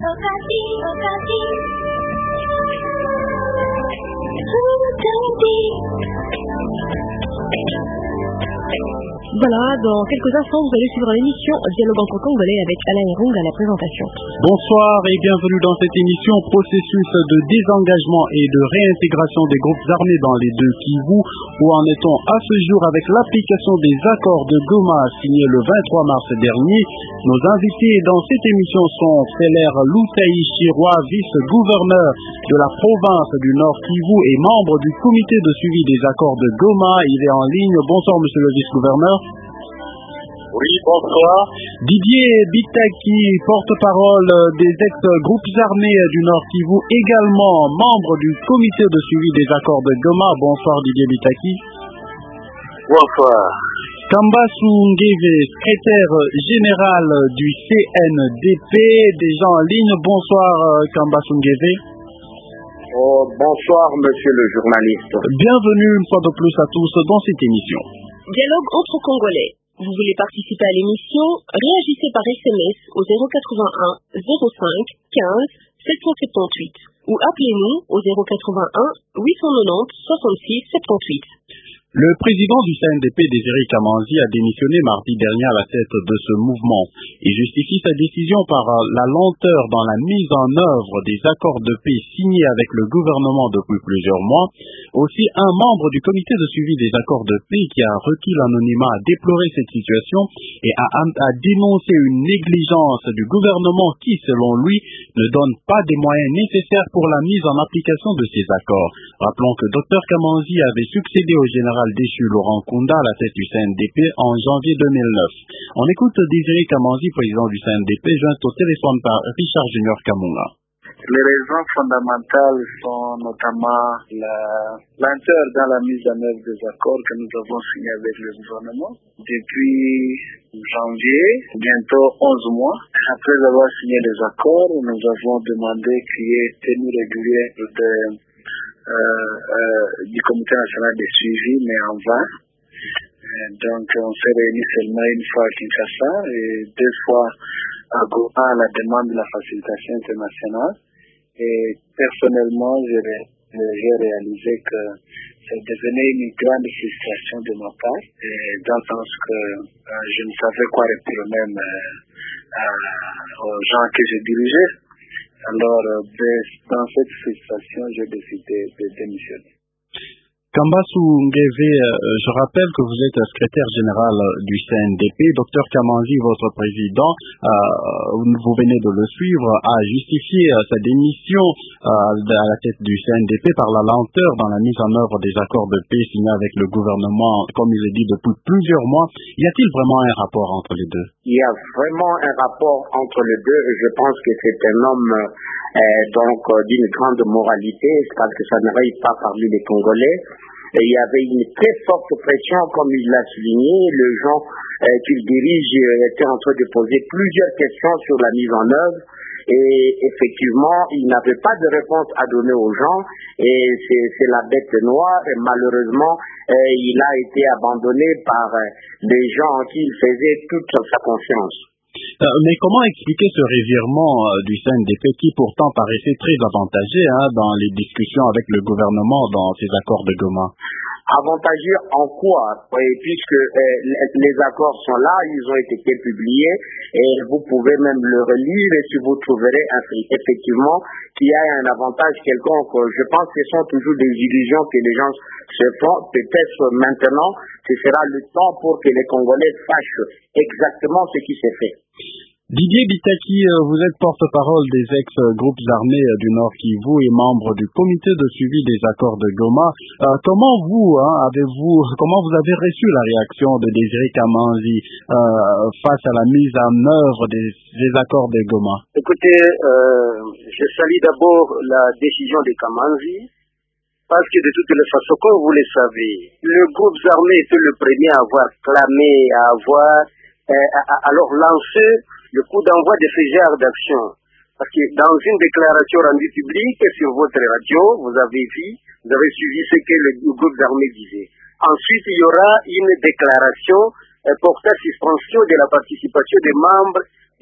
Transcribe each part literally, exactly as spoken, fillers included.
Voilà, dans quelques instants, vous allez suivre l'émission Dialogue entre Congolais avec Alain Irung à la présentation. Bonsoir et bienvenue dans cette émission Processus de désengagement et de réintégration des groupes armés dans les deux Kivu. Où en est-on à ce jour avec l'application des accords de Goma signés le vingt-trois mars dernier? Nos invités dans cette émission sont Frère Loutaï Chirwa, vice-gouverneur de la province du Nord Kivu et membre du comité de suivi des accords de Goma. Il est en ligne. Bonsoir, monsieur le vice-gouverneur. Oui, bonsoir. Didier Bitaki, porte-parole des ex-groupes armés du Nord Kivu, également membre du comité de suivi des accords de Goma. Bonsoir Didier Bitaki. Bonsoir. Kambasu Ngeve, secrétaire général du C N D P, déjà en ligne. Bonsoir Kambasu Ngeve. Oh, bonsoir monsieur le journaliste. Bienvenue une fois de plus à tous dans cette émission. Dialogue entre Congolais. Vous voulez participer à l'émission? Réagissez par S M S au zéro quatre-vingt-un zéro cinq quinze sept cent soixante-dix-huit ou appelez-nous au zéro quatre-vingt-un huit cent quatre-vingt-dix soixante-six soixante-dix-huit. Le président du C N D P, Désiré Kamanzi, a démissionné mardi dernier à la tête de ce mouvement. Il justifie sa décision par la lenteur dans la mise en œuvre des accords de paix signés avec le gouvernement depuis plusieurs mois. Aussi, un membre du comité de suivi des accords de paix qui a requis l'anonymat a déploré cette situation et a, a dénoncé une négligence du gouvernement qui, selon lui, ne donne pas des moyens nécessaires pour la mise en application de ces accords. Rappelons que Dr Kamanzi avait succédé au général déchu Laurent Kunda à la tête du C N D P en janvier deux mille neuf. On écoute Désiré Kamanzi, président du C N D P, joint au téléphone par Richard Junior Kamunga. Les raisons fondamentales sont notamment la lenteur dans la mise en œuvre des accords que nous avons signés avec le gouvernement depuis janvier, bientôt onze mois. Après avoir signé les accords, nous avons demandé qu'il y ait tenue régulière de Euh, euh, du comité national de suivi, mais en vain. Euh, donc on s'est réunis seulement une fois à Kinshasa et deux fois à Goma à la demande de la facilitation internationale. Et personnellement, j'ai, j'ai réalisé que ça devenait une grande frustration de ma part, et dans le sens que euh, je ne savais quoi répondre même euh, euh, aux gens que je dirigeais. Alors, dans cette frustration, j'ai décidé de démissionner. Kambasu Ngeve, je rappelle que vous êtes secrétaire général du C N D P. Docteur Kamanzi, votre président, euh, vous venez de le suivre, a justifié euh, sa démission euh, à la tête du C N D P par la lenteur dans la mise en œuvre des accords de paix signés avec le gouvernement, comme il est dit depuis plusieurs mois. Y a-t-il vraiment un rapport entre les deux? Il y a vraiment un rapport entre les deux et je pense que c'est un homme euh, donc euh, d'une grande moralité parce que ça n'arrive pas parmi les Congolais. Et il y avait une très forte pression, comme il l'a souligné. Le gens euh, qu'il dirige euh, étaient en train de poser plusieurs questions sur la mise en œuvre. Et effectivement, il n'avait pas de réponse à donner aux gens. Et c'est, c'est la bête noire. Et malheureusement, euh, il a été abandonné par euh, des gens en qui il faisait toute sa confiance. Euh, mais comment expliquer ce revirement euh, du C N D P qui pourtant paraissait très avantagé hein, dans les discussions avec le gouvernement dans ces accords de Goma? Avantageux en quoi? Oui, puisque euh, les accords sont là, ils ont été publiés et vous pouvez même le relire et si vous trouverez effectivement qu'il y a un avantage quelconque. Je pense que ce sont toujours des illusions que les gens se font. Peut-être maintenant, ce sera le temps pour que les Congolais sachent exactement ce qui s'est fait. Didier Bitaki, vous êtes porte-parole des ex-groupes armés du Nord Kivu et membre du comité de suivi des accords de Goma. Euh, comment vous, hein, avez-vous, comment vous avez reçu la réaction de Désiré Kamanzi euh, face à la mise en œuvre des, des accords de Goma? Écoutez, euh, je salue d'abord la décision de Kamanzi parce que de toutes les façons, comme vous le savez, le groupe armé était le premier à avoir clamé, à avoir euh, à, à, alors lancé le coup d'envoi de ce genre d'action. Parce que dans une déclaration rendue publique sur votre radio, vous avez vu, vous avez suivi ce que le groupe armé disait. Ensuite, il y aura une déclaration euh, portant suspension de la participation des membres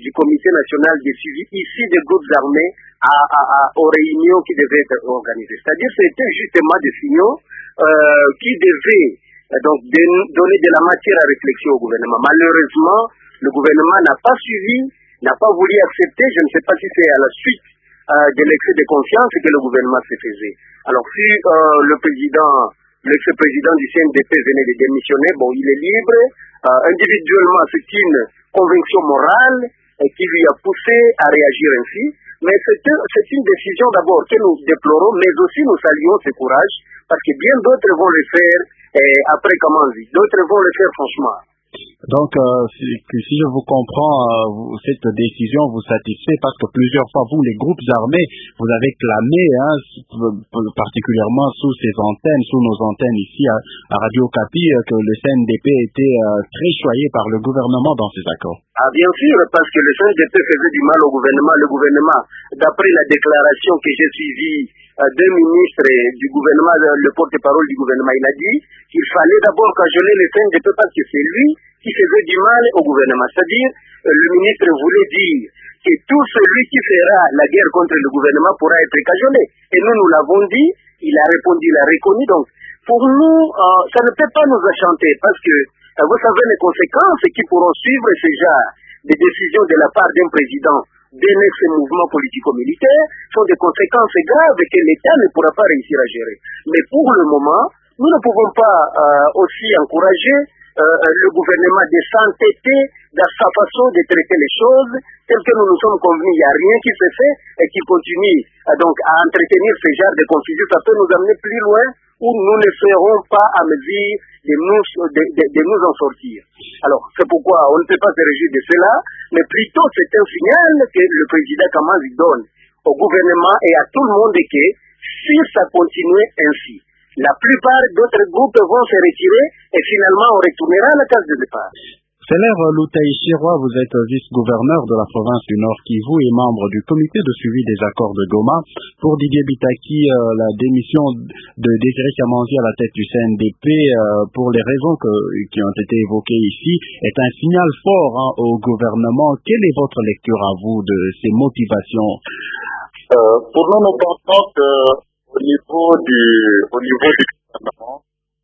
du comité national de suivi ici des groupes armés à, à, à, aux réunions qui devaient être organisées. C'est-à-dire que c'était justement des signaux euh, qui devaient euh, donc de, donner de la matière à réflexion au gouvernement. Malheureusement, le gouvernement n'a pas suivi, n'a pas voulu accepter. Je ne sais pas si c'est à la suite euh, de l'excès de confiance que le gouvernement se faisait. Alors si euh, le président, l'ex-président du C N D P venait de démissionner, bon, il est libre. Euh, individuellement, c'est une conviction morale euh, qui lui a poussé à réagir ainsi. Mais c'est une décision d'abord que nous déplorons, mais aussi nous saluons ce courage, parce que bien d'autres vont le faire et après, comment dire, d'autres vont le faire franchement. Donc, euh, si, si je vous comprends, euh, vous, cette décision vous satisfait parce que plusieurs fois, vous, les groupes armés, vous avez clamé, hein, particulièrement sous ces antennes, sous nos antennes ici à, à Radio Okapi, euh, que le C N D P était euh, très choyé par le gouvernement dans ces accords. Ah, bien sûr, parce que le C N D P faisait du mal au gouvernement. Le gouvernement, d'après la déclaration que j'ai suivie euh, deux ministres du gouvernement, le porte-parole du gouvernement, il a dit qu'il fallait d'abord cajoler le C N D P parce que c'est lui qui faisait du mal au gouvernement. C'est-à-dire, euh, le ministre voulait dire que tout celui qui fera la guerre contre le gouvernement pourra être cajolé. Et nous, nous l'avons dit, il a répondu, il a reconnu. Donc, pour nous, euh, ça ne peut pas nous enchanter parce que, euh, vous savez, les conséquences qui pourront suivre ce genre de décisions de la part d'un président d'un ex-mouvement politico-militaire sont des conséquences graves que l'État ne pourra pas réussir à gérer. Mais pour le moment, nous ne pouvons pas euh, aussi encourager euh, le gouvernement de s'entêter dans sa façon de traiter les choses, telles que nous nous sommes convenus, il n'y a rien qui se fait et qui continue euh, donc à entretenir ce genre de confusion. Ça peut nous amener plus loin où nous ne serons pas à mesure de nous, de, de, de nous en sortir. Alors, c'est pourquoi on ne peut pas se réjouir de cela, mais plutôt c'est un signal que le président Kamaz donne au gouvernement et à tout le monde que si ça continue ainsi, la plupart d'autres groupes vont se retirer et finalement on retournera à la case de départ. Seller Loutaï Chirois, vous êtes vice-gouverneur de la province du Nord Kivu et membre du comité de suivi des accords de Goma. Pour Didier Bitaki, euh, la démission de Désiré Kamanzi à la tête du C N D P, euh, pour les raisons que, qui ont été évoquées ici, est un signal fort hein, au gouvernement. Quelle est votre lecture à vous de ces motivations? euh, Pour nous, nous pensons qu'au niveau du, au niveau du gouvernement,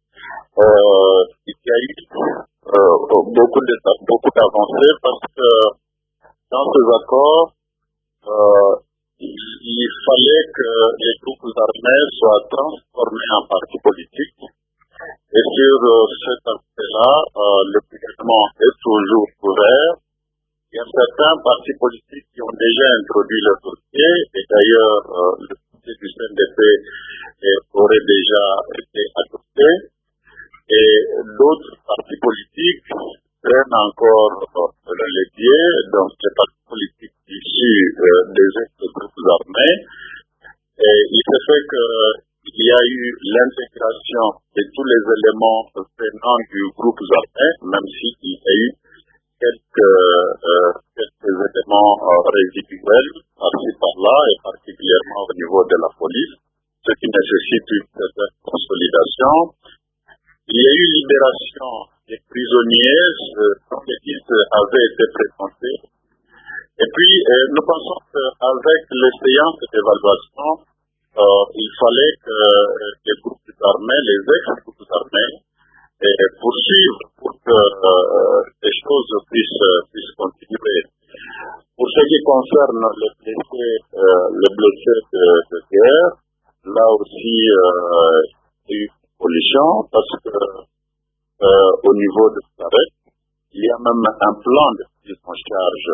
euh, il y a eu Euh, beaucoup de, beaucoup d'avancées parce que dans ces accords, euh, il, il fallait que les groupes armés soient transformés en partis politiques. Et sur euh, cet aspect-là, euh, le gouvernement est toujours ouvert. Il y a certains partis politiques qui ont déjà introduit le dossier et d'ailleurs euh, le dossier du C N D P aurait déjà été adopté. Et d'autres partis politiques prennent encore euh, le levier, donc les partis politiques issus euh, des ex-groupes armés. Et il se fait qu'il y a eu l'intégration de tous les éléments venant du groupe armé, même s'il y a eu quelques, euh, quelques éléments euh, résiduels par-ci par-là, et particulièrement au niveau de la police, ce qui nécessite une certaine consolidation. Il y a eu libération des prisonniers dont les listes avaient été présentées. Et puis, euh, nous pensons qu'avec les séances d'évaluation, euh, il fallait que euh, les groupes armés, les ex-groupes armés, euh, poursuivent pour que euh, les choses puissent, puissent continuer. Pour ce qui concerne les blessés, euh, les blessés de, de guerre, là aussi, euh, il y a eu solution parce que euh, au niveau de Sarek, il y a même un plan de prise en charge.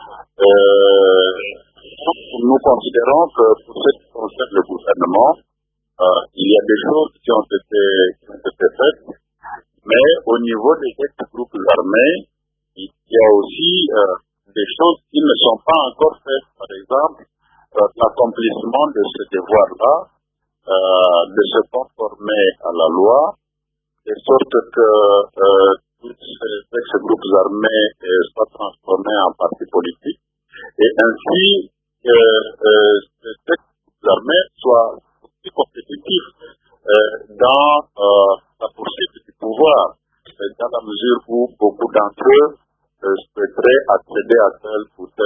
Euh, nous considérons que pour ce qui concerne le gouvernement, euh, il y a des choses qui ont été, qui ont été faites, mais au niveau des ex-groupes armés, il y a aussi euh, des choses qui ne sont pas encore faites. Par exemple, euh, l'accomplissement de ce devoir-là, Euh, de se conformer à la loi, de sorte que euh, tous ces groupes armés euh, soient transformés en partis politiques, et ainsi que euh, ces groupes armés soient aussi compétitifs euh, dans euh, la poursuite du pouvoir, dans la mesure où beaucoup d'entre eux euh, souhaiteraient accéder à tel ou tel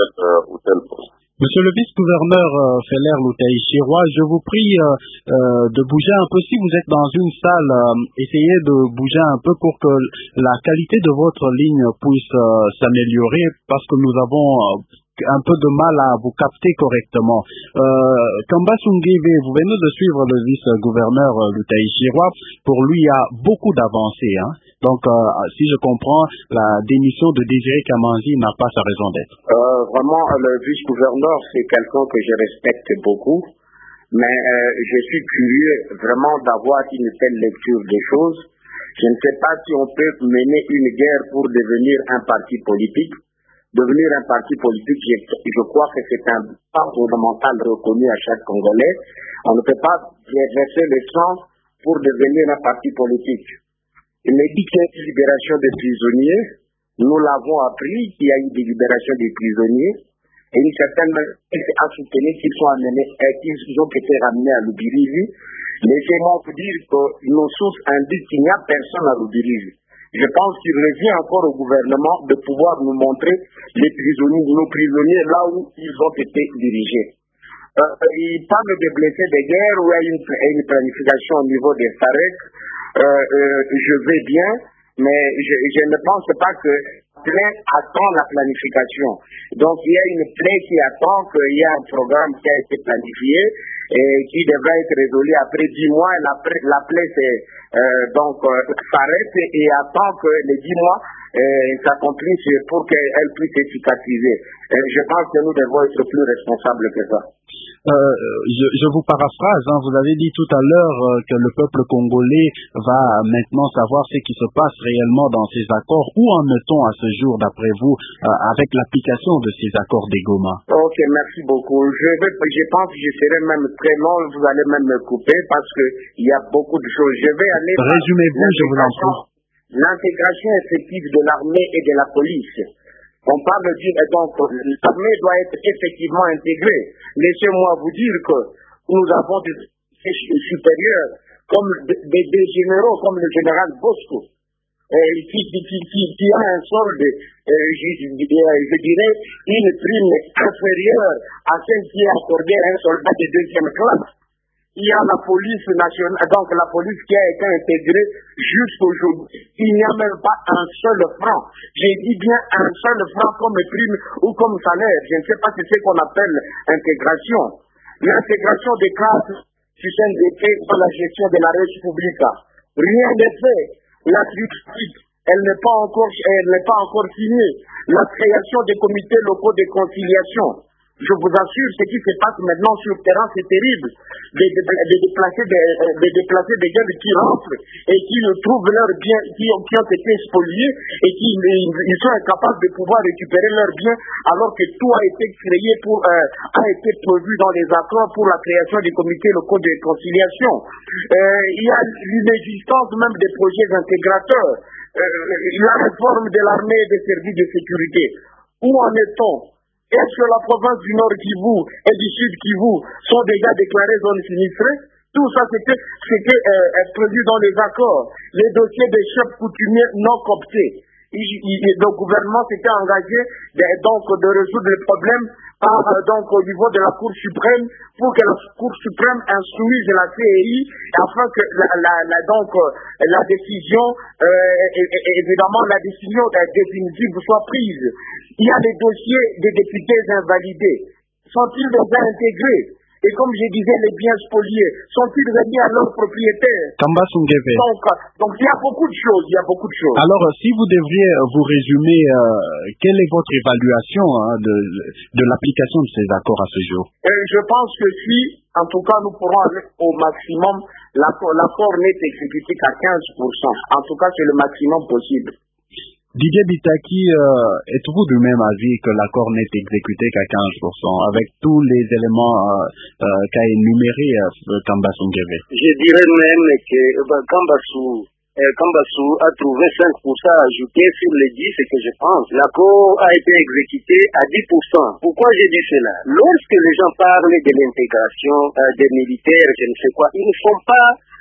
Monsieur le vice-gouverneur euh, Feller Lutaï-Chirwa, je vous prie euh, euh, de bouger un peu. Si vous êtes dans une salle, euh, essayez de bouger un peu pour que la qualité de votre ligne puisse euh, s'améliorer, parce que nous avons euh, un peu de mal à vous capter correctement. Euh, Kamba Sungeve, vous venez de suivre le vice-gouverneur euh, Lutaï-Chirwa. Pour lui, il y a beaucoup d'avancées. Hein. Donc, euh, si je comprends, la démission de Désiré Kamanzi n'a pas sa raison d'être. Euh, vraiment, le vice-gouverneur, c'est quelqu'un que je respecte beaucoup, mais euh, je suis curieux vraiment d'avoir une telle lecture des choses. Je ne sais pas si on peut mener une guerre pour devenir un parti politique. Devenir un parti politique, je, je crois que c'est un pas fondamental reconnu à chaque Congolais. On ne peut pas verser le sang pour devenir un parti politique. Il me dit qu'il y a une libération des prisonniers. Nous l'avons appris qu'il y a eu des libérations des prisonniers. Et une certaine manière à soutenir qu'ils sont amenés, qu'ils ont été ramenés à Lubirizi. Laissez-moi vous dire que nos sources indiquent qu'il n'y a personne à Lubirizi. Je pense qu'il revient encore au gouvernement de pouvoir nous montrer les prisonniers, nos prisonniers là où ils ont été dirigés. Euh, il parle de blessés de guerre où il y a une, une planification au niveau des SAREC. Euh, euh, je vais bien, mais je, je ne pense pas que plaie attend la planification. Donc il y a une plaie qui attend qu'il y ait un programme qui a été planifié et qui devra être résolu après dix mois. La, la plaie c'est, euh, donc euh, s'arrête et attend que les dix mois euh, s'accomplissent pour qu'elle puisse être cicatrisée. Euh, je pense que nous devons être plus responsables que ça. Euh, je, je vous paraphrase, hein, vous avez dit tout à l'heure euh, que le peuple congolais va maintenant savoir ce qui se passe réellement dans ces accords. Où en est-on à ce jour, d'après vous, euh, avec l'application de ces accords des Goma? Ok, merci beaucoup. Je, vais, je pense que je serai même très long, vous allez même me couper parce qu'il y a beaucoup de choses. Je vais aller... Résumez-vous, je vous en prie. L'intégration effective de l'armée et de la police. On parle d'une, donc, l'armée doit être effectivement intégrée. Laissez-moi vous dire que nous avons des supérieurs, comme des, des généraux, comme le général Bosco, euh, qui, qui, qui, qui a un solde, euh, je, je, je dirais, une prime inférieure à celle qui est accordée à un soldat de deuxième classe. Il y a la police nationale, donc la police qui a été intégrée jusqu'aujourd'hui. Il n'y a même pas un seul franc. J'ai dit bien un seul franc comme prime ou comme salaire. Je ne sais pas si c'est ce qu'on appelle intégration. L'intégration des classes du C N D P dans la gestion de la République. Rien n'est fait. La tripartite, elle n'est pas encore, elle n'est pas encore signée. La création des comités locaux de conciliation. Je vous assure, ce qui se passe maintenant sur le terrain, c'est terrible. De, de, de, déplacer des, de déplacer des gens qui rentrent et qui trouvent leurs biens, qui ont, qui ont été spoliés et qui ils sont incapables de pouvoir récupérer leurs biens alors que tout a été créé pour, euh, a été prévu dans les accords pour la création des comités locaux de conciliation. Euh, il y a l'inexistence même des projets intégrateurs. Euh, la réforme de l'armée et des services de sécurité. Où en est-on? Est-ce que la province du Nord Kivu et du Sud Kivu sont déjà déclarées zones sinistrées? Tout ça, c'était euh, prévu dans les accords. Les dossiers des chefs coutumiers non cooptés. Il, il, le gouvernement s'était engagé de, donc, de résoudre le problème par, euh, donc, au niveau de la Cour suprême pour que la Cour suprême instruise la C E I afin que la, la, la, donc, la décision, euh, et, et, évidemment, la décision définitive soit prise. Il y a des dossiers des députés invalidés. Sont-ils déjà intégrés? Et comme je disais, les biens spoliés, sont-ils remis à leurs propriétaires? Kamba Sungeve. Donc, donc il y a beaucoup de choses, il y a beaucoup de choses. Alors, si vous devriez vous résumer, euh, quelle est votre évaluation hein, de, de l'application de ces accords à ce jour? Et je pense que si, en tout cas, nous pourrons aller au maximum, l'accord n'est exécuté qu'à quinze pour cent. En tout cas, c'est le maximum possible. Didier Bitaki, euh, êtes-vous du même avis que l'accord n'est exécuté qu'à quinze pour cent avec tous les éléments euh, euh, qu'a énuméré euh, Kamba Sungeve? Je dirais même que euh, Kambassou euh, Kambassou a trouvé cinq pour cent ajouté sur les dix, c'est que je pense. L'accord a été exécuté à dix pour cent. Pourquoi j'ai dit cela? Lorsque les gens parlent de l'intégration euh, des militaires, je ne sais quoi, ils ne font pas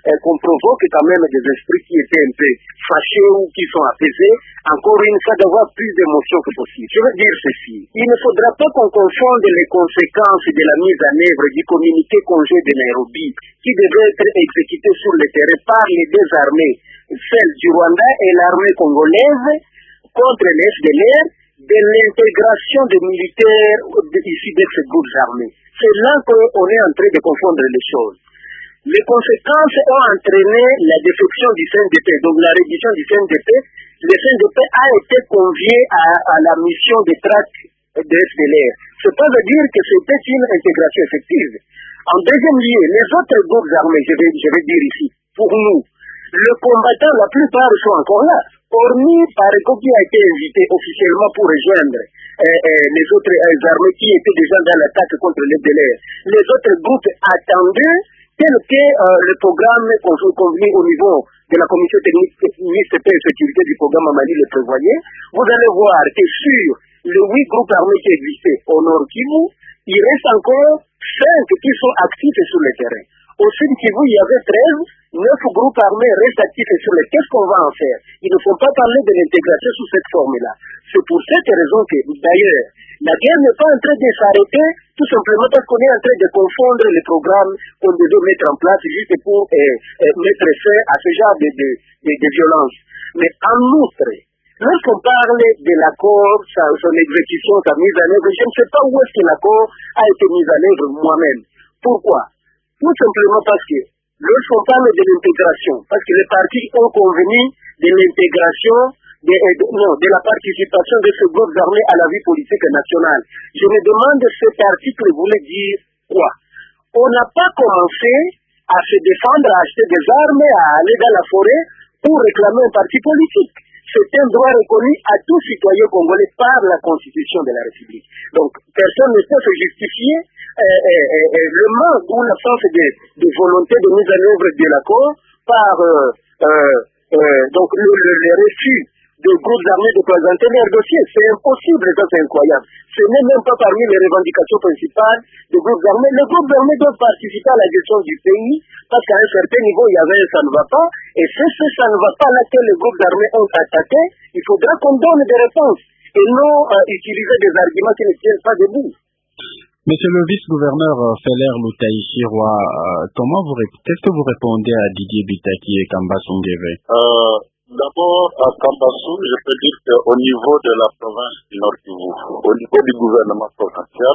euh, qu'on provoque quand même des esprits qui étaient un peu fâchés ou qui sont apaisés, encore une fois d'avoir plus d'émotions que possible. Je veux dire ceci, il ne faudra pas qu'on confonde les conséquences de la mise en œuvre du communiqué conjoint de Nairobi, qui devait être exécuté sur le terrain par les deux armées, celle du Rwanda et l'armée congolaise, contre les F D L R, de l'intégration des militaires ici de ces groupes armés. C'est là qu'on est en train de confondre les choses. Les conséquences ont entraîné la défection du C N D P, donc la réduction du C N D P. Le C N D P a été convié à, à la mission de traque de F D L R. Ce pas veut dire que c'était une intégration effective. En deuxième lieu, les autres groupes armés, je vais, je vais dire ici, pour nous, le combattant, la plupart sont encore là. Hormis Pareco qui a été invité officiellement pour rejoindre euh, euh, les autres euh, armées qui étaient déjà dans l'attaque contre les F D L R. Les autres groupes attendaient tel que euh, le programme convenu au niveau de la commission technique mixte paix et sécurité du programme Mali le prévoyait. Vous allez voir que sur les huit groupes armés qui existaient au Nord Kivu, il reste encore cinq qui sont actifs sur le terrain. Au Sud Kivu, il y avait treize, neuf groupes armés restent actifs sur le. Qu'est-ce qu'on va en faire? Il ne faut pas parler de l'intégration sous cette forme-là. C'est pour cette raison que, d'ailleurs, la guerre n'est pas en train de s'arrêter, tout simplement parce qu'on est en train de confondre les programmes qu'on devait mettre en place juste pour euh, euh, mettre fin à ce genre de, de, de, de violence. Mais en outre, lorsqu'on parle de l'accord, sa, son exécution, sa mise en œuvre, je ne sais pas où est-ce que l'accord a été mis en œuvre moi-même. Pourquoi? Tout simplement parce que lorsqu'on parle de l'intégration, parce que les partis ont convenu de l'intégration, de, de, non, de la participation de ces groupes armés à la vie politique nationale. Je me demande cet article voulait dire quoi? On n'a pas commencé à se défendre, à acheter des armes, à aller dans la forêt pour réclamer un parti politique. C'est un droit reconnu à tout citoyen congolais par la Constitution de la République. Donc, personne ne peut se justifier euh, euh, euh, le manque ou l'absence de, de volonté de mise en œuvre de l'accord par euh, euh, euh, donc le, le, le refus des groupes armés de présenter leur dossier. C'est impossible, ça c'est incroyable. Ce n'est même pas parmi les revendications principales des groupes armés. Les groupes armés doivent participer à la gestion du pays parce qu'à un certain niveau, il y avait un ça ne va pas. Et si ce ça ne va pas là que les groupes armés ont attaqué, il faudra qu'on donne des réponses et non euh, utiliser des arguments qui ne tiennent pas debout. Monsieur le vice-gouverneur Feller Lutaïchirwa, euh, comment vous qu'est-ce que vous répondez à Didier Bitaki et Kamba Songeve? euh, D'abord, à Kambassou, je peux dire qu'au niveau de la province du Nord Kivu, au niveau du gouvernement provincial,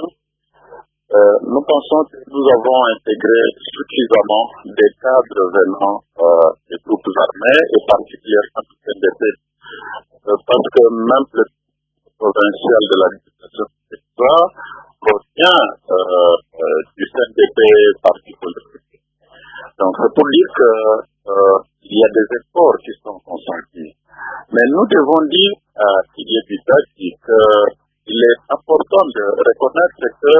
euh, nous pensons que nous avons intégré suffisamment des cadres venant euh, des groupes armés et particulièrement du C N D P. Euh, parce que même le provincial de l'administration du territoire provient euh, euh, du C N D P parti politique. Donc c'est pour dire que euh, il y a des efforts qui sont consentis. Mais nous devons dire à Didier Bitaki qu'il est important de reconnaître que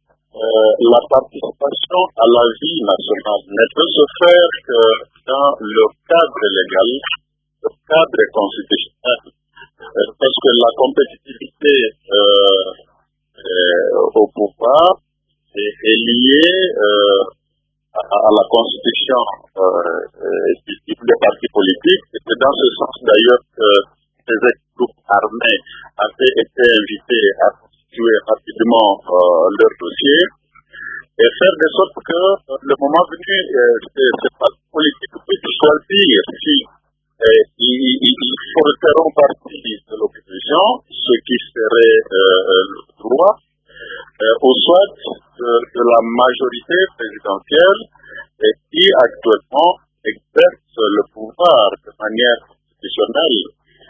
euh, la participation à la vie nationale ne peut se faire que dans le cadre légal, le cadre constitutionnel. Euh, parce que la compétitivité euh, euh, au pouvoir est, est liée euh, À, à la constitution euh, euh, du type de parti politique. C'est dans ce sens d'ailleurs que ces groupes armés avaient été invités à constituer rapidement euh, leur dossier et faire de sorte que euh, le moment venu, euh, ces, ces partis politiques puissent choisir si euh, ils, ils, ils feront partie de l'opposition, ce qui serait euh, le droit, Euh, au soit de, de la majorité présidentielle et qui actuellement exerce le pouvoir de manière constitutionnelle.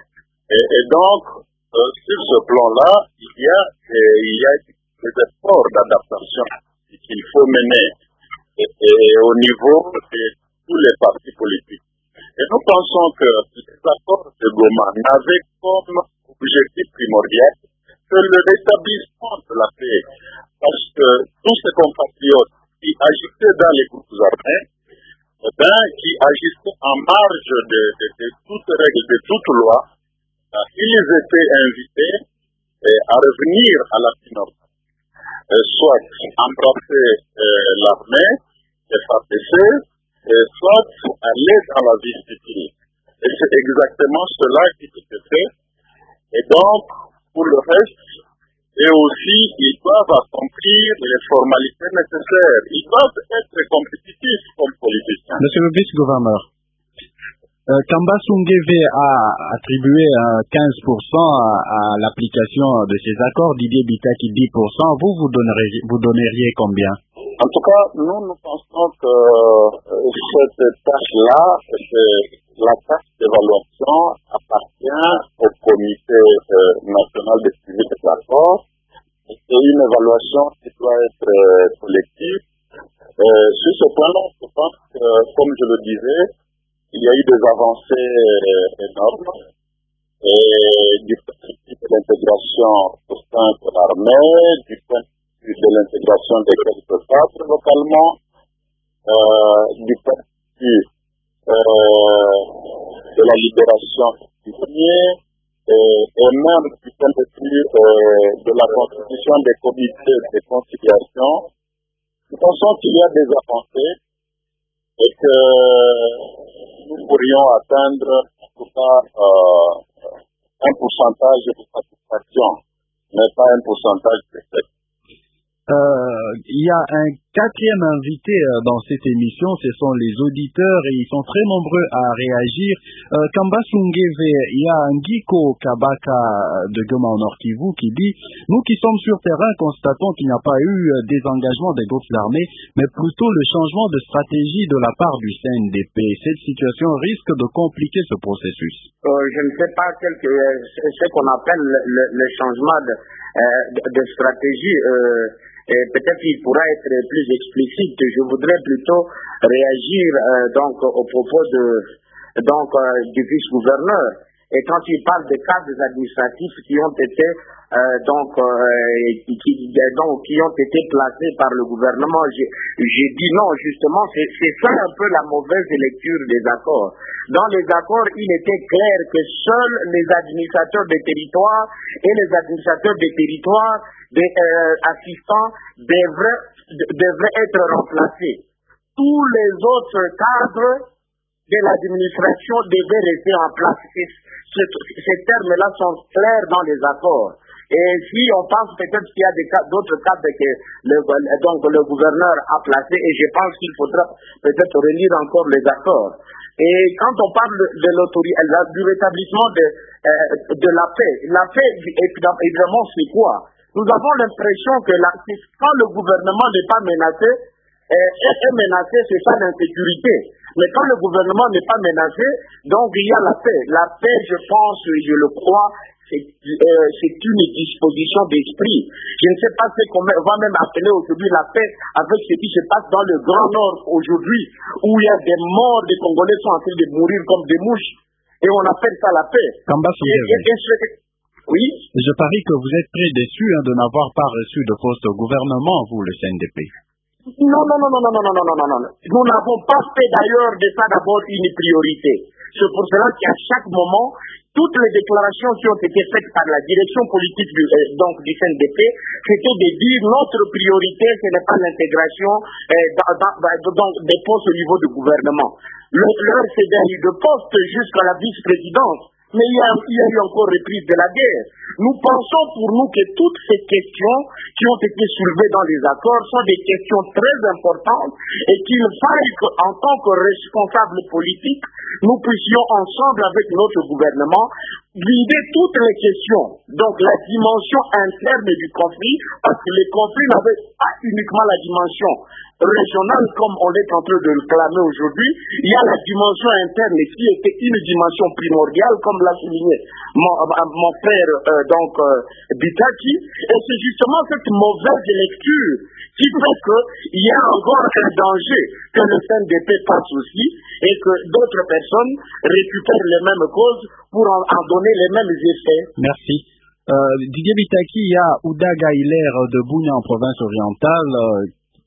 Et, et donc, euh, sur ce plan-là, il y a, euh, il y a des efforts d'adaptation qu'il faut mener et, et au niveau de tous les partis politiques. Et nous pensons que les accords de Goma n'avaient comme objectif primordial que le rétablissement de la paix, parce que tous ces compatriotes qui agissaient dans les groupes armés, eh bien, qui agissaient en marge de, de, de toute règle, de toute loi, eh, ils étaient invités eh, à revenir à la vie normale, eh, soit embrasser eh, l'armée, F A P C, et soit aller dans la vie civile. Et c'est exactement cela qui se fait. Et donc, pour le reste, et aussi, ils doivent accomplir les formalités nécessaires. Ils doivent être compétitifs comme politiciens. Monsieur le vice-gouverneur, euh, Kamba Sungeve a attribué euh, quinze pour cent à, à l'application de ces accords, Didier Bitaki dix pour cent. Vous, vous donneriez, vous donneriez combien? En tout cas, nous, nous pensons que euh, cette tâche-là, c'est la tâche d'évaluation appartient au comité euh, national de suivi des accords. C'est une évaluation qui doit être euh, collective. Euh, sur ce point-là, je pense que, comme je le disais, il y a eu des avancées euh, énormes. Et du point de vue de l'intégration au sein de l'armée, du point de vue de l'intégration des quelques cadres localement, euh, du point de vue euh, de la libération des prisonniers, et, et même du point de vue euh, de la constitution des comités de conciliation. Nous pensons qu'il y a des avancées et que nous pourrions atteindre en tout cas euh, un pourcentage de satisfaction, mais pas un pourcentage de fait. Euh, il y a un quatrième invité euh, dans cette émission, ce sont les auditeurs et ils sont très nombreux à réagir. Euh, Kamba Sungeve, il y a un Ngiko Kabaka de Goma au Nord Kivu qui dit « Nous qui sommes sur terrain constatons qu'il n'y a pas eu euh, désengagement des groupes armés, mais plutôt le changement de stratégie de la part du C N D P. Cette situation risque de compliquer ce processus. » Euh, je ne sais pas quel que, ce qu'on appelle le, le, le changement de, euh, de, de stratégie. Euh, Et peut-être qu'il pourra être plus explicite. Je voudrais plutôt réagir euh, donc au propos de donc euh, du vice-gouverneur. Et quand il parle de cadres administratifs qui ont été euh, donc euh, qui, donc qui ont été placés par le gouvernement, j'ai, j'ai dit non, justement, c'est, c'est ça un peu la mauvaise lecture des accords. Dans les accords, il était clair que seuls les administrateurs des territoires et les administrateurs des territoires des euh, assistants devraient, devraient être remplacés. Tous les autres cadres de l'administration devaient rester en place. Ces, ces termes-là sont clairs dans les accords. Et si on pense peut-être qu'il y a des cas, d'autres cadres que le, donc le gouverneur a placés, et je pense qu'il faudra peut-être relire encore les accords. Et quand on parle de l'autorité, du rétablissement de, euh, de la paix, la paix, évidemment, c'est quoi? Nous avons l'impression que la, quand le gouvernement n'est pas menacé, euh, est menacé, c'est ça l'insécurité. Mais quand le gouvernement n'est pas menacé, donc il y a la paix. La paix, je pense, je le crois, c'est, euh, c'est une disposition d'esprit. Je ne sais pas ce qu'on va même appeler aujourd'hui la paix avec ce qui se passe dans le Grand Nord aujourd'hui, où il y a des morts, des Congolais sont en train de mourir comme des mouches, et on appelle ça la paix. Et, et, et ce... Oui. Je parie que vous êtes très déçu hein, de n'avoir pas reçu de poste au gouvernement, vous, le C N D P. Non, non, non, non, non, non, non, non, non, non, non. Nous n'avons pas fait d'ailleurs de ça d'abord une priorité. C'est pour cela qu'à chaque moment, toutes les déclarations qui ont été faites par la direction politique du, euh, donc, du C N D P, c'était de dire notre priorité, ce n'est pas l'intégration euh, dans, dans, dans, des postes au niveau du gouvernement. Le, leur C D I de poste jusqu'à la vice-présidence. Mais il y, a, il y a eu encore reprise de la guerre. Nous pensons pour nous que toutes ces questions qui ont été soulevées dans les accords sont des questions très importantes et qu'il faille qu'en tant que responsables politiques, nous puissions ensemble avec notre gouvernement guider toutes les questions. Donc la dimension interne du conflit, parce que les conflits n'avaient pas uniquement la dimension régionale comme on est en train de le clamer aujourd'hui, il y a la dimension interne qui était une dimension primordiale comme l'a souligné mon, mon frère euh, donc euh, Bitaki, et c'est justement cette mauvaise lecture qui fait qu'il y a encore un danger que le C N D P passe aussi et que d'autres personnes récupèrent les mêmes causes pour en, en donner les mêmes effets. Merci. Euh, Didier Bitaki, il y a Ouda Gaïler de Bounia en province orientale euh,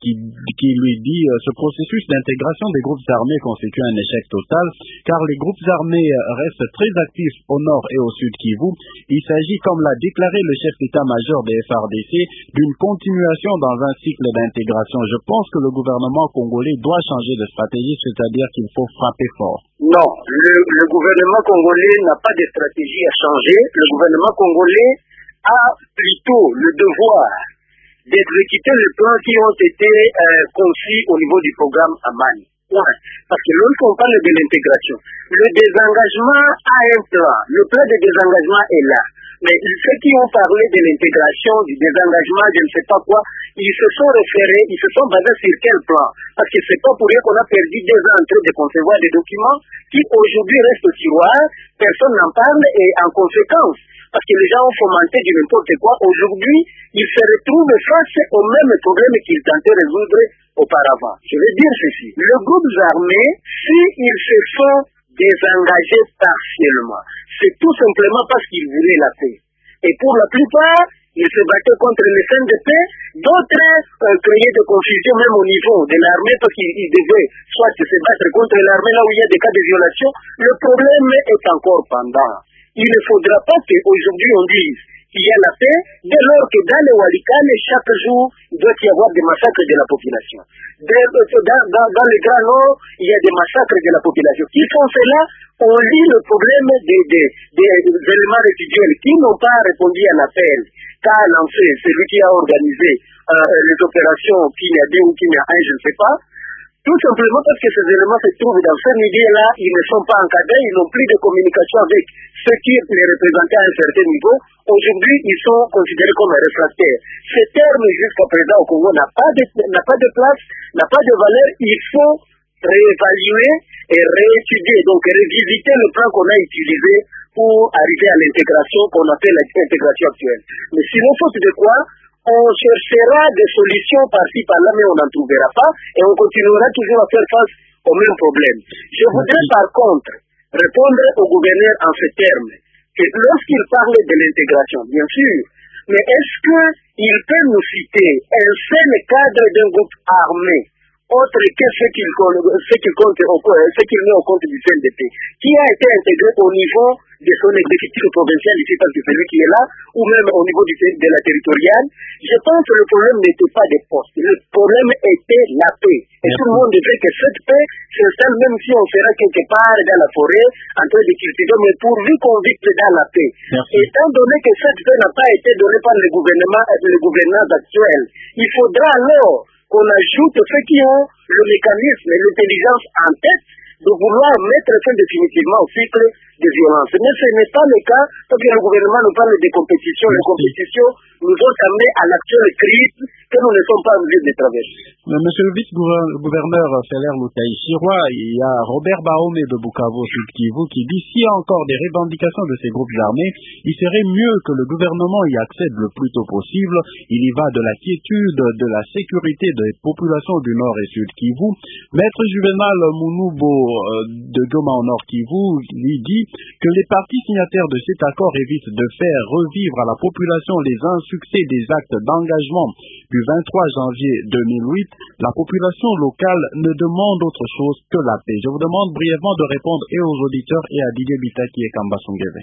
qui, qui lui dit euh, ce processus d'intégration des groupes armés constitue un échec total, car les groupes armés restent très actifs au nord et au sud Kivu. Il s'agit, comme l'a déclaré le chef d'état-major des F A R D C, d'une continuation dans un cycle d'intégration. Je pense que le gouvernement congolais doit changer de stratégie, c'est-à-dire qu'il faut frapper fort. Non, le, le gouvernement congolais n'a pas de stratégie à changer. Le gouvernement congolais a plutôt le devoir d'exécuter les plans qui ont été euh, conçus au niveau du programme Amani. Ouais. Parce que lorsqu'on parle de l'intégration, le désengagement a un plan. Le plan de désengagement est là. Mais ceux qui ont parlé de l'intégration, du désengagement, je ne sais pas quoi, ils se sont référés, ils se sont basés sur quel plan? Parce que c'est pas pour rien qu'on a perdu deux ans en train de concevoir des documents qui aujourd'hui restent au tiroir, personne n'en parle et en conséquence, parce que les gens ont fomenté du n'importe quoi, aujourd'hui, ils se retrouvent face aux mêmes problèmes qu'ils tentaient de résoudre auparavant. Je veux dire ceci, le groupe armé, s'ils se sont désengagés partiellement, c'est tout simplement parce qu'ils voulaient la paix. Et pour la plupart, ils se battaient contre les C N D P, d'autres euh, créaient de confusion même au niveau de l'armée parce qu'ils devaient soit se battre contre l'armée là où il y a des cas de violation. Le problème est encore pendant. Il ne faudra pas qu'aujourd'hui on dise qu'il y a la paix, dès lors que dans les Walikane, chaque jour, il doit y avoir des massacres de la population. Dans, dans, dans le Grand Nord, il y a des massacres de la population. Qui font cela? On lit le problème des, des, des éléments résiduels qui n'ont pas répondu à l'appel qu'a lancé celui qui a organisé euh, les opérations Kinya deux ou Kinya un, je ne sais pas. Tout simplement parce que ces éléments se trouvent dans ce milieu-là, ils ne sont pas encadrés, ils n'ont plus de communication avec ceux qui les représentaient à un certain niveau. Aujourd'hui, ils sont considérés comme réfractaires. Ce terme, jusqu'à présent, au Congo, n'a pas de, n'a pas de place, n'a pas de valeur. Il faut réévaluer et réétudier, donc révisiter le plan qu'on a utilisé pour arriver à l'intégration qu'on appelle l'intégration actuelle. Mais sinon, faute de quoi, on cherchera des solutions par-ci par-là, mais on n'en trouvera pas, et on continuera toujours à faire face au même problème. Je voudrais par contre répondre au gouverneur en ces termes, que lorsqu'il parle de l'intégration, bien sûr, mais est-ce qu'il peut nous citer un seul cadre d'un groupe armé, autre que ce qu'il compte, ce qu'il compte, ce qu'il met au compte du C N D P, qui a été intégré au niveau de son exécutif provincial ici, parce que c'est lui qui est là, ou même au niveau du, de la territoriale. Je pense que le problème n'était pas des postes, le problème était la paix. Et tout le monde veut que cette paix s'installe, même si on sera quelque part dans la forêt, en train de cultiver, mais pourvu qu'on vive dans la paix. Merci. Étant donné que cette paix n'a pas été donnée par le gouvernement, le gouvernement actuel, il faudra alors qu'on ajoute ceux qui ont le mécanisme et l'intelligence en tête de vouloir mettre fin définitivement au cycle de violence. Mais ce n'est pas le cas, parce que le gouvernement nous parle des compétitions. Les compétitions nous ont amené à l'actuelle crise que nous ne sommes pas obligés de traverser. Monsieur le vice-gouverneur Feller Lutaï-Chirwa, il y a Robert Baome de Bukavu Sud Kivu qui dit s'il y a encore des revendications de ces groupes armés, il serait mieux que le gouvernement y accède le plus tôt possible. Il y va de la quiétude, de la sécurité des populations du Nord et Sud Kivu. Maître Juvenal Mounubo de Goma au Nord Kivu lui dit que les partis signataires de cet accord évitent de faire revivre à la population les insuccès des actes d'engagement du vingt-trois janvier deux mille huit. La population locale ne demande autre chose que la paix. Je vous demande brièvement de répondre et aux auditeurs et à Didier Bitaki et Kamba Songeve.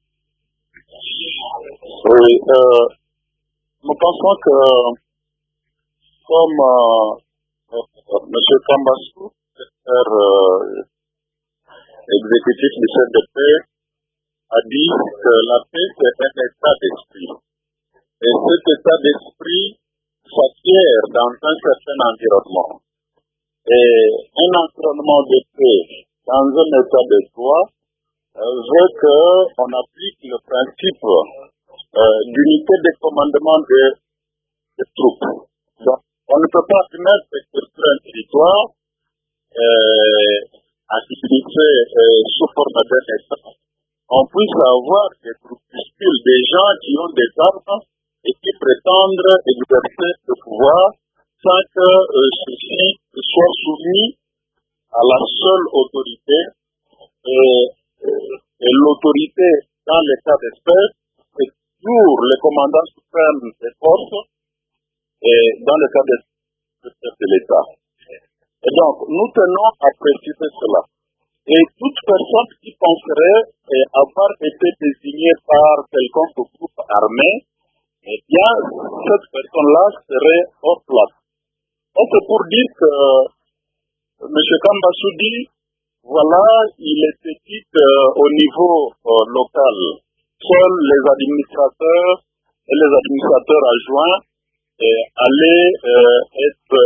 Oui, euh, nous pensons que comme euh, euh, M. Kambassou, secrétaire euh, exécutif du C N D P, a dit que la paix c'est un état d'esprit. Et cet état d'esprit s'acquiert dans un certain environnement. Et un environnement de paix dans un état de droit euh, veut qu'on applique le principe euh, d'unité de commandement des de troupes. Donc, on ne peut pas admettre que sur un territoire euh, activité euh, sous forme d'un état, on puisse avoir des groupuscules, des gens qui ont des armes et qui prétendent exercer le pouvoir sans que euh, ceci soit soumis à la seule autorité. Et, et l'autorité, dans les cas d'espèce, c'est toujours le commandant suprême des forces, et dans le cas de, de, de Donc, nous tenons à préciser cela. Et toute personne qui penserait eh, avoir été désignée par quelconque groupe armé, eh bien, cette personne-là serait hors place. Donc, c'est pour dire que M. Kambassou dit, voilà, il était dit qu'au niveau euh, local, seuls les administrateurs et les administrateurs adjoints eh, allaient euh, être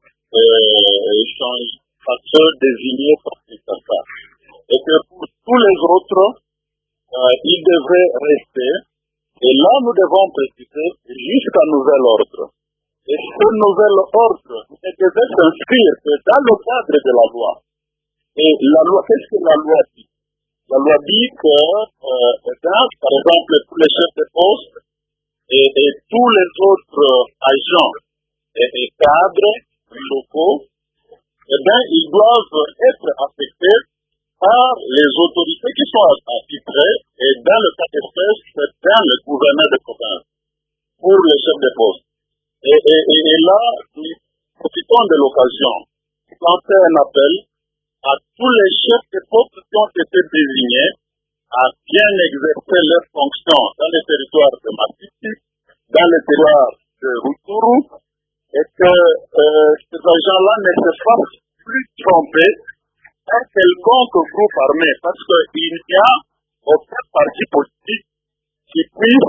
euh, échangés, désignés par Kinshasa. Et que pour tous les autres, euh, ils devraient rester. Et là, nous devons préciser jusqu'à nouvel ordre. Et ce nouvel ordre ne devait s'inscrire que dans le cadre de la loi. Et la loi, qu'est-ce que la loi dit? La loi dit que, euh, dans, par exemple, tous les chefs de poste et, et tous les autres agents et, et cadres locaux, eh bien, ils doivent être affectés par les autorités qui sont attitrées, et dans le cas d'espèce, c'est dans le gouverneur de province, pour les chefs de poste. Et, et, et, et là, nous profitons de l'occasion pour lancer un appel à tous les chefs de poste qui ont été désignés à bien exercer leurs fonctions dans les territoires de Matiti, dans les territoires de Rutshuru, et que euh, ces agents-là ne se fassent plus tromper par quelconque groupe armé, parce qu'il n'y a aucun parti politique qui puisse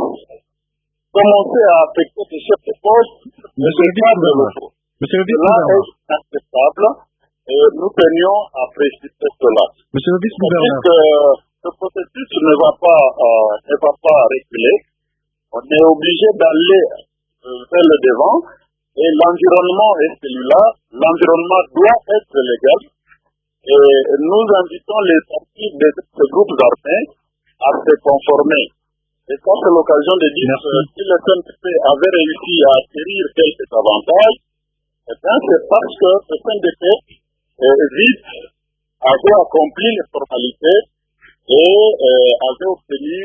commencer à affecter des chefs de poste de ce cadre locaux. Cela est acceptable et nous tenions à préciser cela. Monsieur le vice-gouverneur, que ce processus ne va pas, euh, ne va pas reculer. On est obligé d'aller euh, vers le devant. Et l'environnement est celui-là, l'environnement doit être légal, et nous invitons les partis de ces groupes armés à se conformer. Et ça, c'est l'occasion de dire Merci. que si le C N D P avait réussi à acquérir quelques avantages, eh bien, c'est parce que le C N D P eh, vite avait accompli les formalités et euh, avait obtenu,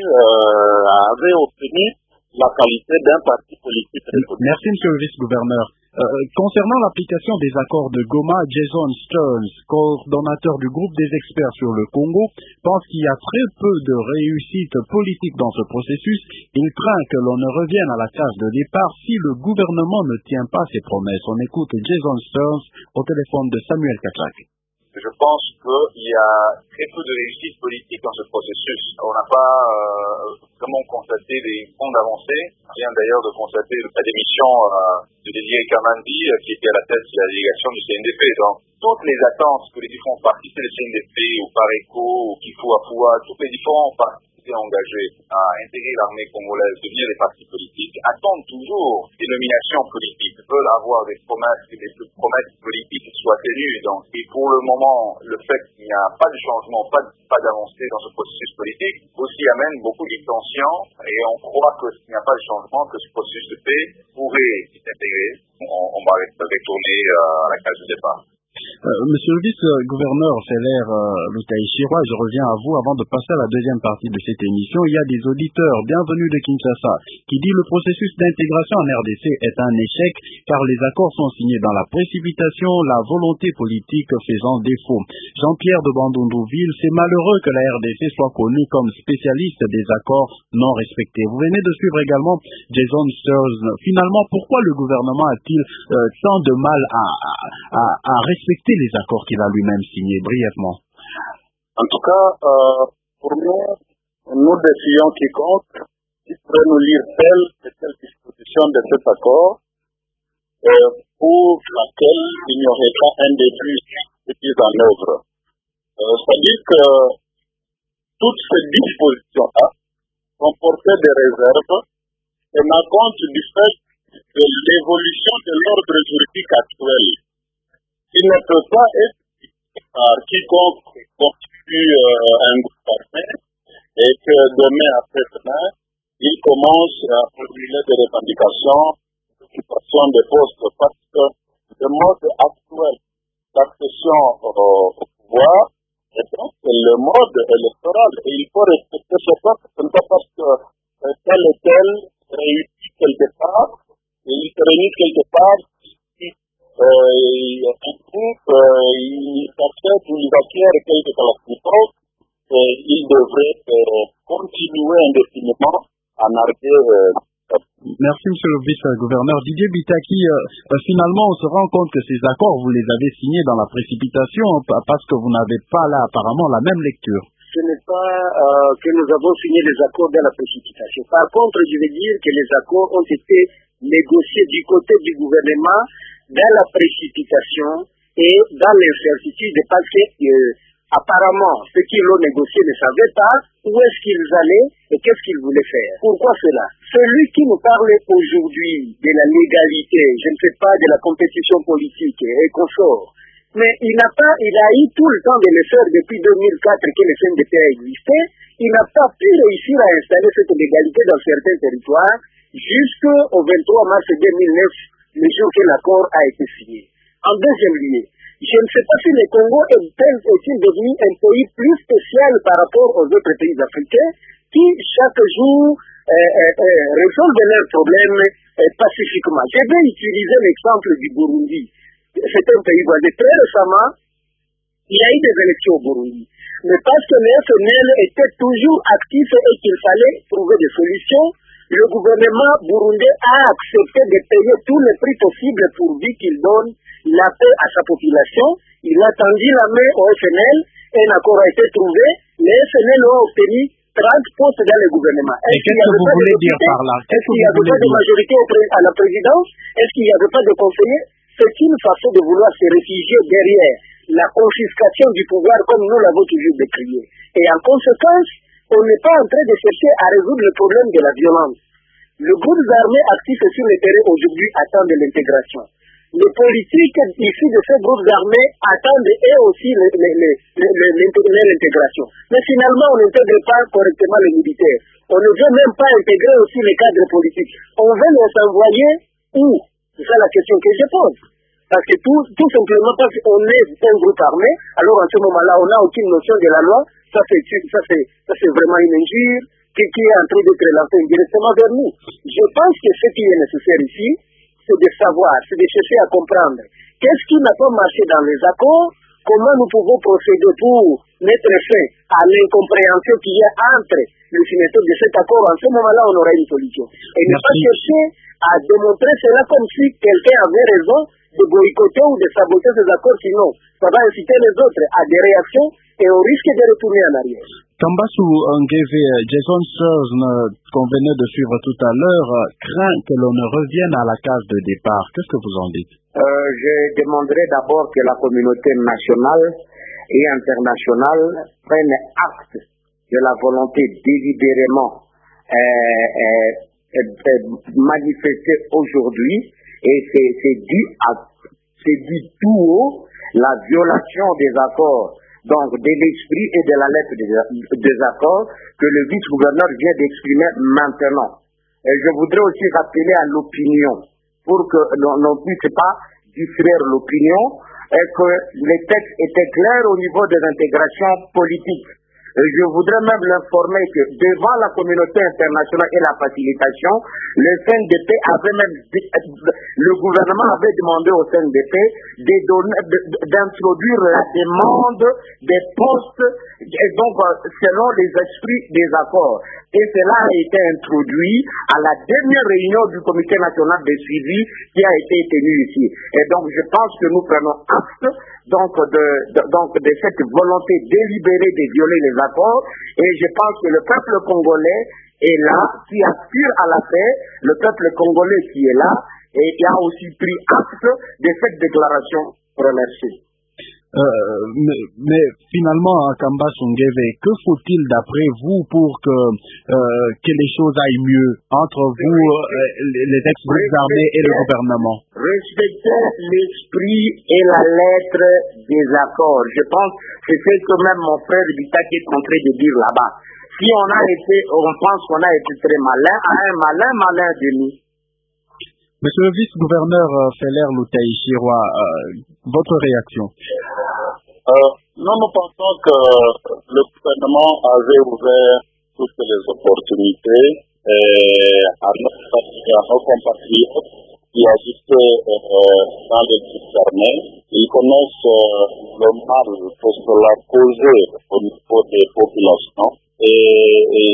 euh, avait obtenu la qualité d'un parti politique. Merci, monsieur le vice-gouverneur. Euh, concernant l'application des accords de Goma, Jason Stearns, coordonnateur du groupe des experts sur le Congo, pense qu'il y a très peu de réussite politique dans ce processus. Il craint que l'on ne revienne à la case de départ si le gouvernement ne tient pas ses promesses. On écoute Jason Stearns au téléphone de Samuel Kachak. Je pense qu'il y a très peu de réussite politique dans ce processus. On n'a pas euh, vraiment constaté des grandes avancées. On vient d'ailleurs de constater la démission euh, de Désiré Kamandi, euh, qui était à la tête de la délégation du C N D P. Donc, toutes les attentes que les différents partis, c'est le C N D P ou Pareco ou Kifu Afua, tous les différents partis engagés à intégrer l'armée congolaise, devenir des partis politiques, attendent toujours des nominations politiques, veulent avoir des promesses, que les promesses politiques soient tenues. Donc, et pour le moment, le fait qu'il n'y a pas de changement, pas, pas d'avancée dans ce processus politique, aussi amène beaucoup de tensions, et on croit que s'il n'y a pas de changement, que ce processus de paix pourrait s'intégrer. On, on va retourner euh, à la case de départ. Euh, Monsieur le vice-gouverneur Feller euh, Lutaïchirwa, je reviens à vous avant de passer à la deuxième partie de cette émission. Il y a des auditeurs bienvenus de Kinshasa qui disent le processus d'intégration en R D C est un échec car les accords sont signés dans la précipitation, la volonté politique faisant défaut. Jean-Pierre de Bandundouville, c'est malheureux que la R D C soit connue comme spécialiste des accords non respectés. Vous venez de suivre également Jason Stearns. Finalement, pourquoi le gouvernement a-t-il euh, tant de mal à, à, à respecter les accords qu'il a lui-même signés, brièvement? En tout cas, euh, pour nous, nous défions quiconque qui pourrait nous lire telle et telle disposition de cet accord euh, pour laquelle il n'y aurait pas un début de mise en œuvre. Euh, C'est-à-dire que toutes ces dispositions-là comportaient des réserves et n'a compte du fait de l'évolution de l'ordre juridique actuel. Il ne peut pas être par quiconque constitue euh, un groupe armé et que demain après-demain, il commence à formuler des revendications d'occupation des postes parce que le mode actuel d'accession au pouvoir est donc le mode électoral et il faut respecter ce fait. Ce n'est pas parce que tel et tel réussit quelque part et il se réunit quelque part. Euh, un groupe, euh, il s'accepte ou il acquiert quelques kalachnikovs, il devrait euh, continuer indéfiniment à narguer. Euh, Merci, monsieur le vice-gouverneur. Didier Bitaki, euh, finalement, on se rend compte que ces accords, vous les avez signés dans la précipitation parce que vous n'avez pas là apparemment la même lecture. Ce n'est pas euh, que nous avons signé les accords dans la précipitation. Par contre, je veux dire que les accords ont été négociés du côté du gouvernement dans la précipitation et dans l'incertitude parce que euh, apparemment, ceux qui l'ont négocié ne savaient pas où est-ce qu'ils allaient et qu'est-ce qu'ils voulaient faire. Pourquoi cela? Celui qui nous parle aujourd'hui de la légalité, je ne sais pas, de la compétition politique et consort, mais il n'a pas, il a eu tout le temps de le faire depuis deux mille quatre que le C N D P a existé. Il n'a pas pu réussir à installer cette légalité dans certains territoires jusqu'au vingt-trois mars deux mille neuf, le jour que l'accord a été signé. En deuxième lieu, je ne sais pas si le Congo est-il devenu un pays plus spécial par rapport aux autres pays africains qui, chaque jour, euh, euh, euh, résolvent leurs problèmes euh, pacifiquement. Je vais utiliser l'exemple du Burundi. C'est un pays voisin. Très récemment, il y a eu des élections au Burundi. Mais parce que le F N L était toujours actif et qu'il fallait trouver des solutions, le gouvernement burundais a accepté de payer tous les prix possibles pourvu qu'il donne la paix à sa population. Il a tendu la main au F N L, un accord a été trouvé, les F N L ont obtenu trente postes dans le gouvernement. Est-ce qu'il y avait pas de députés? Est-ce qu'il n'y avait pas de majorité à la présidence? Est-ce qu'il n'y avait pas de conseillers? C'est une façon de vouloir se réfugier derrière la confiscation du pouvoir comme nous l'avons toujours décrié. Et en conséquence, on n'est pas en train de chercher à résoudre le problème de la violence. Le groupe armé actif sur le terrain aujourd'hui attend de l'intégration. Les politiques issus de ces groupes armés attendent eux aussi l'intégration. Mais finalement, on n'intègre pas correctement les militaires. On ne veut même pas intégrer aussi les cadres politiques. On veut les envoyer où? C'est ça la question que je pose. Parce que tout, tout simplement parce qu'on est un groupe armé, alors en ce moment-là, on n'a aucune notion de la loi. Ça c'est, ça c'est, ça c'est vraiment une injure qui, qui est en train d'être lancée directement vers nous. Je pense que ce qui est nécessaire ici, c'est de savoir, c'est de chercher à comprendre qu'est-ce qui n'a pas marché dans les accords, comment nous pouvons procéder pour mettre fin à l'incompréhension qu'il y a entre le signataire de cet accord. En ce moment-là, on aura une solution. Et ne pas chercher à démontrer cela comme si quelqu'un avait raison de boycotter ou de saboter ces accords, sinon ça va inciter les autres à des réactions et au risque de retourner en arrière. Kambasu Ngeve, Jason Sears, qu'on venait de suivre tout à l'heure, craint que l'on ne revienne à la case de départ. Qu'est-ce que vous en dites? euh, Je demanderai d'abord que la communauté nationale et internationale prenne acte de la volonté délibérément euh, euh, euh, manifestée aujourd'hui, et c'est, c'est dit à, c'est dit tout haut la violation des accords, donc de l'esprit et de la lettre des, des accords que le vice-gouverneur vient d'exprimer maintenant. Et je voudrais aussi rappeler à l'opinion, pour que l'on ne puisse pas distraire l'opinion, et que les textes étaient clairs au niveau des intégrations politiques. Et je voudrais même l'informer que devant la communauté internationale et la facilitation, le C N D P avait même, le gouvernement avait demandé au C N D P de donner, d'introduire la demande des postes, et donc selon les esprits des accords. Et cela a été introduit à la dernière réunion du comité national de suivi qui a été tenue ici. Et donc je pense que nous prenons acte donc de, de, donc de cette volonté délibérée de violer les accords, et je pense que le peuple congolais est là, qui aspire à la paix, le peuple congolais qui est là, et qui a aussi pris acte de cette déclaration. Remercie. Euh, mais, mais finalement, Kambasu Ngeve, que faut-il d'après vous pour que, euh, que les choses aillent mieux entre vous, euh, les ex-groupes armés et le gouvernement? Respecter l'esprit et la lettre des accords. Je pense que c'est ce que même mon frère Bitaki est en train de dire là-bas. Si on a été, on pense qu'on a été très malin, à un malin, malin demi. Monsieur le vice-gouverneur euh, Feller Lutaïchirwa, euh, votre réaction? euh, Nous, nous pensons que le gouvernement avait ouvert toutes les opportunités et à nos, à nos compatriotes qui agissent euh, dans les groupes armés. ils connaissent euh, le mal que cela causait au niveau des populations et, et,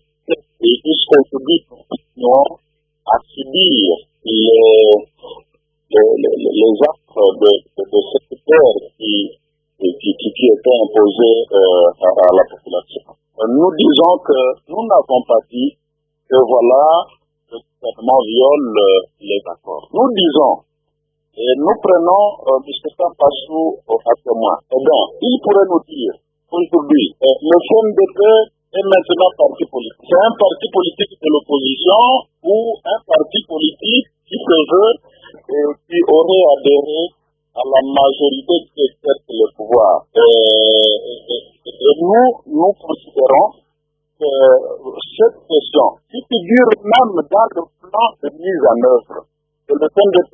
et jusqu'aujourd'hui, nous continuons à subir les, les, les, les actes de, de, de cette guerre qui, qui, qui, qui étaient imposés euh, à, à la population. Nous disons que nous n'avons pas dit que voilà, le gouvernement viole euh, les accords. Nous disons, et nous prenons euh, M. Sampassou à témoin. Et donc, il pourrait nous dire aujourd'hui, euh, le C N D P est maintenant parti politique. C'est un parti politique de l'opposition ou un parti politique qui se veut et qui aurait adhéré à la majorité qui exerce le pouvoir. Et, et, et nous, nous considérons que cette question, qui figure même dans le plan de mise en œuvre, que le C N D P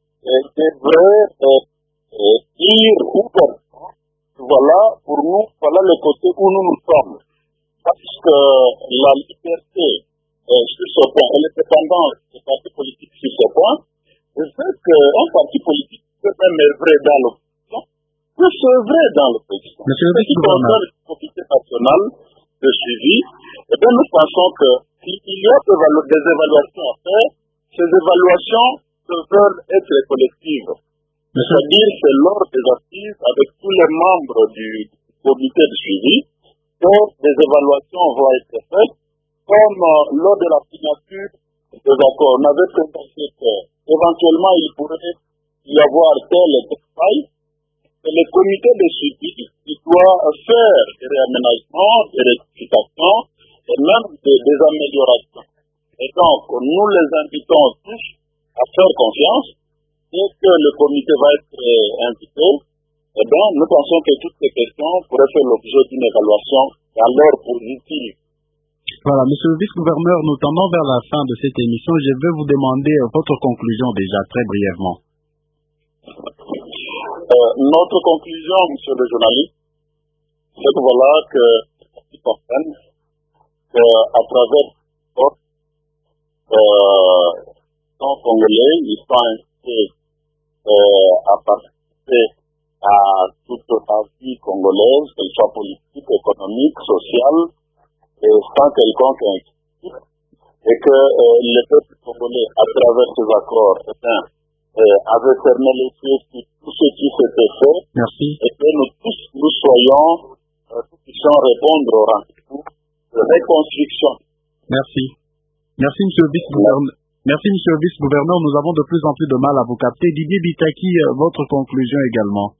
devrait euh, euh, dire ouvertement, voilà, pour nous, voilà le côté où nous nous sommes. Parce que la liberté euh, sur ce point, et l'indépendance des partis politiques sur ce point, c'est qu'un parti politique peut même œuvrer dans l'opposition, peut s'œuvrer dans l'opposition. Ce qui concerne le comité national de suivi, eh bien, nous pensons qu'il y a des évaluations à faire. Ces évaluations veulent être collectives. C'est-à-dire que lors des assises, avec tous les membres du comité de suivi, que des évaluations vont être faites, comme euh, lors de la signature des accords. On avait présenté qu'éventuellement il pourrait y avoir tel détail, et le comité de suivi il doit faire des réaménagements, des rectifications et même des, des améliorations. Et donc, nous les invitons tous à faire confiance et que le comité va être euh, invité. Et bien, nous pensons que toutes ces questions pourraient faire l'objet d'une évaluation à l'heure positive. Voilà, monsieur le vice-gouverneur, nous tendons vers la fin de cette émission. Je vais vous demander votre conclusion déjà, très brièvement. Euh, notre conclusion, monsieur le journaliste, c'est que voilà que ils comprennent qu'à travers euh, les Congolais, ils sont invités euh, à participer à toute la vie congolaise, qu'elle soit politique, économique, sociale, et sans quelconque inquiétude, et que euh, le peuple congolais, à travers ces accords, eh bien, euh, avait fermé les yeux sur tout ce qui s'était fait. Merci. Et que nous tous, nous soyons, euh, nous puissions répondre au rendez-vous de réconstruction. Merci. Merci, monsieur le vice-gouverneur. Merci, monsieur le vice-gouverneur. Nous avons de plus en plus de mal à vous capter. Didier Bitaki, votre conclusion également.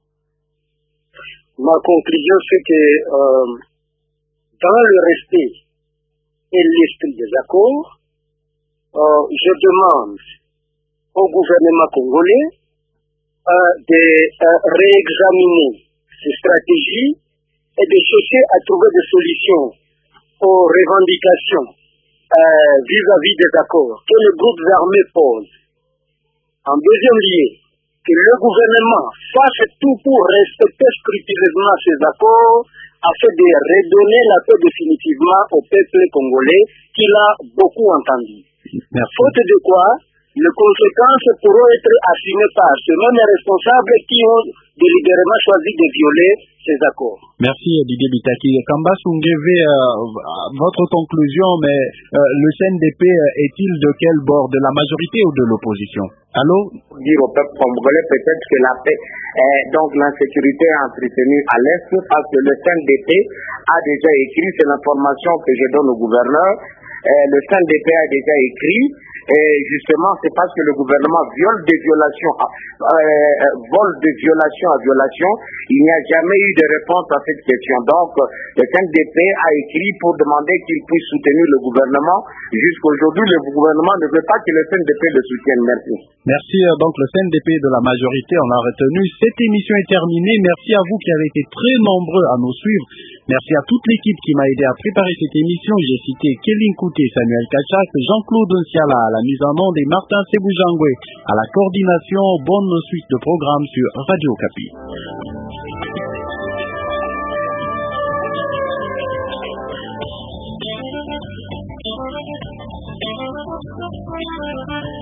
Ma conclusion, c'est que euh, dans le respect et l'esprit des accords, euh, je demande au gouvernement congolais euh, de euh, réexaminer ses stratégies et de chercher à trouver des solutions aux revendications euh, vis-à-vis des accords que les groupes armés posent. En deuxième lieu, que le gouvernement fasse tout pour respecter scrupuleusement ces accords afin de redonner la paix définitivement au peuple congolais qui l'a beaucoup entendu. Merci. Faute de quoi, les conséquences pourront être assumées par ceux mêmes responsables qui ont délibérément choisi de violer ces accords. Merci Didier Bitaki. Kamba Sungeve, euh, votre conclusion, mais euh, le C N D P est-il de quel bord, de la majorité ou de l'opposition? Allô? Dire au peuple congolais peut-être que la paix, euh, donc l'insécurité est entretenue à l'Est, parce que le C N D P a déjà écrit, c'est l'information que je donne au gouverneur, euh, le C N D P a déjà écrit, et justement c'est parce que le gouvernement viole des violations, euh, vole de violation à violation, il n'y a jamais eu de réponse à cette question. Donc le C N D P a écrit pour demander qu'il puisse soutenir le gouvernement. Jusqu'aujourd'hui, le gouvernement ne veut pas que le C N D P le soutienne. Merci. Merci. Donc le C N D P de la majorité, on a retenu. Cette émission est terminée. Merci à vous qui avez été très nombreux à nous suivre. Merci à toute l'équipe qui m'a aidé à préparer cette émission. J'ai cité Kevin Kouté, Samuel Kachak, Jean-Claude Nsiala à la mise en onde et Martin Sebujangwe à la coordination. Bonne suite de programme sur Radio Okapi. Thank you.